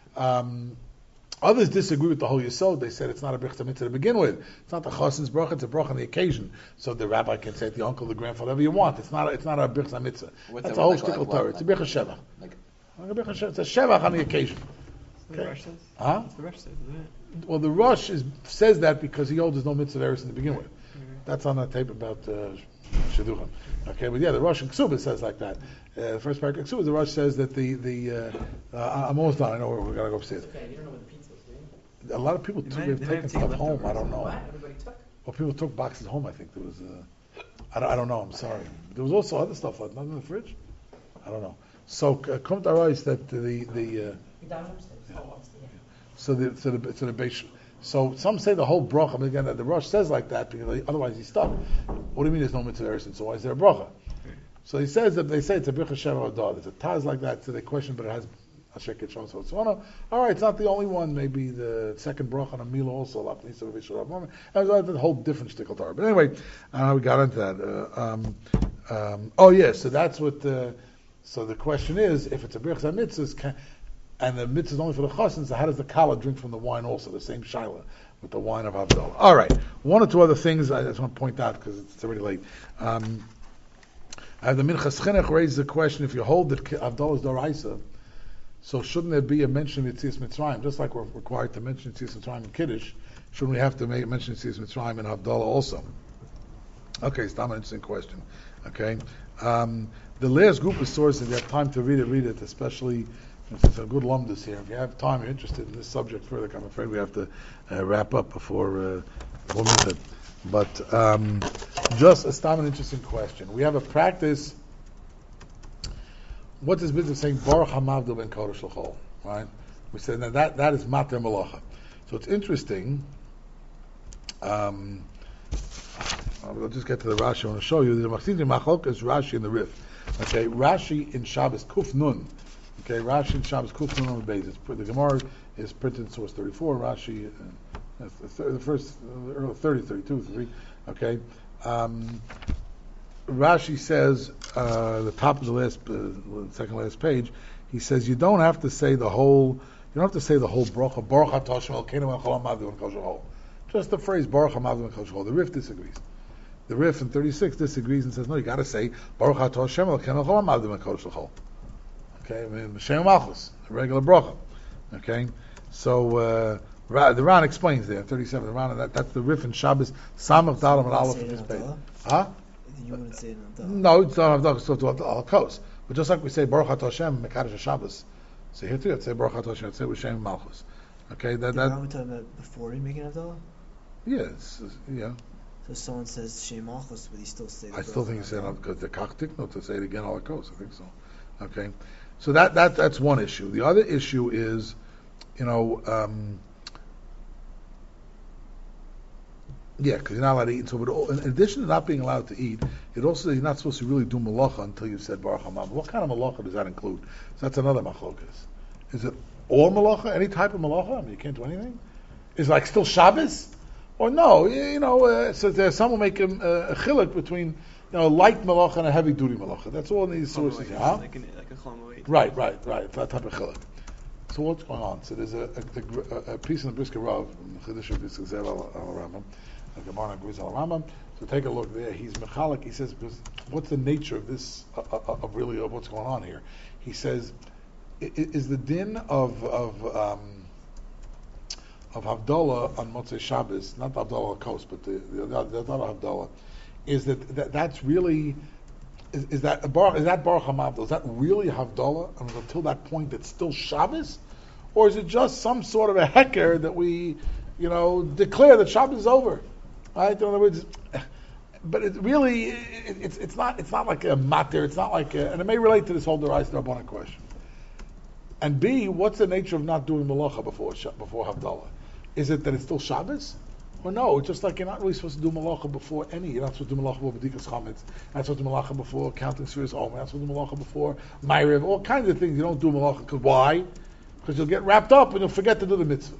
Um, Others disagree with the whole Yesod. They said it's not a Birchas Mitzvah to begin with. It's not the Chosin's bracha, it's a bracha on the occasion. So the rabbi can say to the uncle, the grandfather, whatever you want. It's not. It's not a Birchas Mitzvah. What's That's that a whole like- shtickle like what? Torah. It's a Birchas Shevach. Like, Like a Birchas Shevach. It's a Shevach on the occasion. The Rosh says. Huh? The Rosh says, isn't it? Well, the Rosh is, says that because he holds there's no mitzvah eris to begin with. Mhm. That's on that tape about uh, Shidduchim. Okay, but yeah, the Rosh in Ksubah says like that. Uh, the first part of Ksubah, the Rosh says that the the uh, uh, I'm almost done. I know we're, we're gonna go upstairs. Okay, you don't know what the pizza was, do you? A lot of people They took, might- they've they might taken have taken stuff home. I leftovers. don't know. What? Everybody took? Well, people took boxes home. I think there was. Uh, I don't. I don't know. I'm sorry. There was also other stuff like nothing in the fridge. I don't know. So uh, come to our eyes that the the. Uh, You're down upstairs. Oh, upstairs. So the so the so the base. So some say the whole bracha. I mean, again, the Rosh says like that because otherwise he's stuck. What do you mean there's no mitzvah eris? So why is there a bracha? So he says that they say it's a birchas sheva adar. There's a taz like that. So they question, but it has a sheket shon so so on. All right, it's not the only one. Maybe the second bracha on a meal also. Lapnisa v'vishul moment. That's a whole different shtickle Torah. But anyway, I don't know how we got into that. Uh, um, um, oh yes, yeah, so that's what. The, so the question is, if it's a birchas mitzvahs, can, and the mitzvah is only for the chassan, so how does the kala drink from the wine also? The same shaila with the wine of Havdalah. All right, one or two other things I just want to point out because it's already late. Um, I have the Minchas Chinuch raises the question: if you hold that Havdalah is Doraisa, so shouldn't there be a mention of Yetzias Mitzrayim, just like we're required to mention Yetzias Mitzrayim in Kiddush? Shouldn't we have to make, mention Yetzias Mitzrayim in Havdalah also? Okay, it's not an interesting question. Okay, um, the last group of sources, if you have time to read it, read it. Especially if it's a good lumdus here. If you have time, you're interested in this subject further, I'm afraid we have to uh, wrap up before uh, one minute. But um, just a stam an interesting question. We have a practice. What is business saying? Baruch Hamavdu ben Kodesh L'chol. Right? We said that that, that is mater malacha. So it's interesting. Um, I'll just get to the Rashi. I want to show you. The Machzidin Machlok is Rashi in the Rif. Okay, Rashi in Shabbos Kuf Nun. Okay, Rashi in Shabbos Kuf Nun on the basis. The Gemara is printed in source thirty-four. Rashi, uh, that's the, thir- the first uh, early thirty, thirty-two, three. Okay, um, Rashi says uh, the top of the last, uh, second last page. He says you don't have to say the whole. You don't have to say the whole bracha. Baruch Atah Hashem Elokeinu melech haolam v'avdu v'kol shachol. Just the phrase Baruch Hamavdu v'kol shachol. The Rif disagrees. The Rif in thirty-six disagrees and says, no, you got to say Baruch Atah Hashem Elokeinu melech haolam v'avdu v'kol shachol. Okay, I mean, Shem Malchus, a regular bracha. Okay, so uh, Ra- the Ran explains there, thirty-seven. The Ran, that, that's the Rif in Shabbos Samach Dalam and Aleph in his page. Huh? You wouldn't say it in Havdalah. No, it's not Havdalah, so to Al Kos. But just like we say Baruch Atah Hashem Mekadosh Shabbos, so here too, I'd say Baruch Atah Hashem, I'd say with Shem Malchus. Okay, that The Ran that we're talking about before you making Havdalah? yes, yeah. So if someone says Shem Malchus, would he still say the I still bracha think you said Havdalah? because the Kachtik, no, to say it again Al Kos. I think so. Okay, so that that that's one issue. The other issue is, you know. Um, Yeah, because you're not allowed to eat. So, but all, in addition to not being allowed to eat, it also you're not supposed to really do malacha until you've said Baruch Hamav. What kind of malacha does that include? So that's another machlokas. Is it all malacha? Any type of malacha? I mean, you can't do anything. Is it like still Shabbos? Or no? You, you know, uh, so there's some will make a, a chiluk between you know light malacha and a heavy duty malacha. That's all in these sources. Like, Huh? like, an, like a chalamoid. Right, right, right. That type of chiluk. So what's going on? So there's a, a, a, a piece in the Brisker Rav, Chedesh of Brisker Zev al Rambam. Gemara agrees al Rambam. So take a look there. He's mechalik. He says, "What's the nature of this? Uh, of really of what's going on here?" He says, "Is the din of of um, of Havdalah on Motzei Shabbos, not the Havdalah Kos, but the the, the, the other Havdalah, is that, that that's really is, is that a bar, is that Baruch Hamavdal? Is that really Havdalah? And until that point, it's still Shabbos, or is it just some sort of a hecker that we, you know, declare that Shabbos is over?" Right? In other words, but it really, it, it's it's not it's not like a matter. It's not like a, and it may relate to this whole Derais Rabbanan question. And B, what's the nature of not doing malacha before before Havdalah? Is it that it's still Shabbos, or no? It's just like you're not really supposed to do malacha before any. You're not supposed to do malacha before B'dikas Chametz. You're not supposed to do malacha before counting Sfiras Omer. You're not supposed to do malacha before Ma'ariv. All kinds of things you don't do malacha. Because why? Because you'll get wrapped up and you'll forget to do the mitzvah.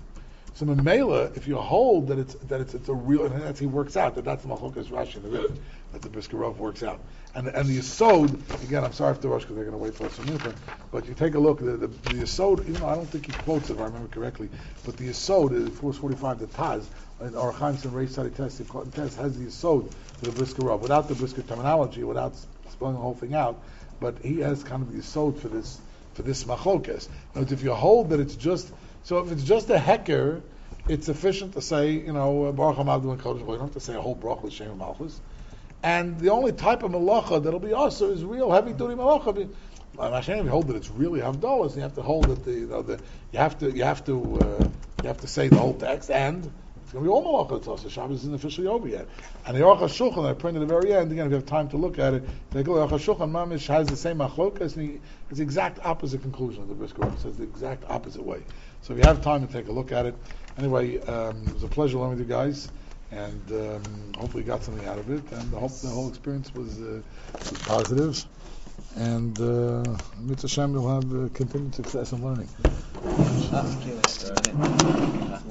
So Mamela, if you hold that it's that it's, it's a real, and that's he works out that that's the Machlokas Rashi in the Rebbe, that the Brisker Rav works out, and and the Yesod again. I'm sorry for the rush because they're going to wait for us a minute, but you take a look. The the, the Yesod, even though I don't think he quotes it, if I remember correctly, but the Yesod is four forty-five. The Taz and Or Chaim's and Reish Sadi Test Test has the Yesod to the Brisker Rav without the Brisker terminology, without spelling the whole thing out, but he has kind of the Yesod for this for this Machlokas. Now, if you hold that it's just so if it's just a hecker, it's sufficient to say, you know, Baruch HaMavdu and Kodesh. You don't have to say a whole bracha with Shem Malchus. And the only type of malacha that'll be also is real heavy duty malacha. Hashem, you hold that it's really havdalas. You have to hold that the, you know, the you have to you have to uh, you have to say the whole text, and it's going to be all malacha. It's also Shabbos isn't officially over yet. And the Aruch HaShulchan I printed at the very end. Again, if you have time to look at it, the Aruch HaShulchan Mamish has the same machlokas, and he, it's the exact opposite conclusion of the Brisker Rav. It says the exact opposite way. So if you have time to take a look at it. Anyway, um, it was a pleasure learning with you guys, and um, hopefully you got something out of it, and I hope the whole experience was, uh, was positive. And uh, Mitzvah Shem will have uh, continued success in learning. Ah, okay, wait, uh,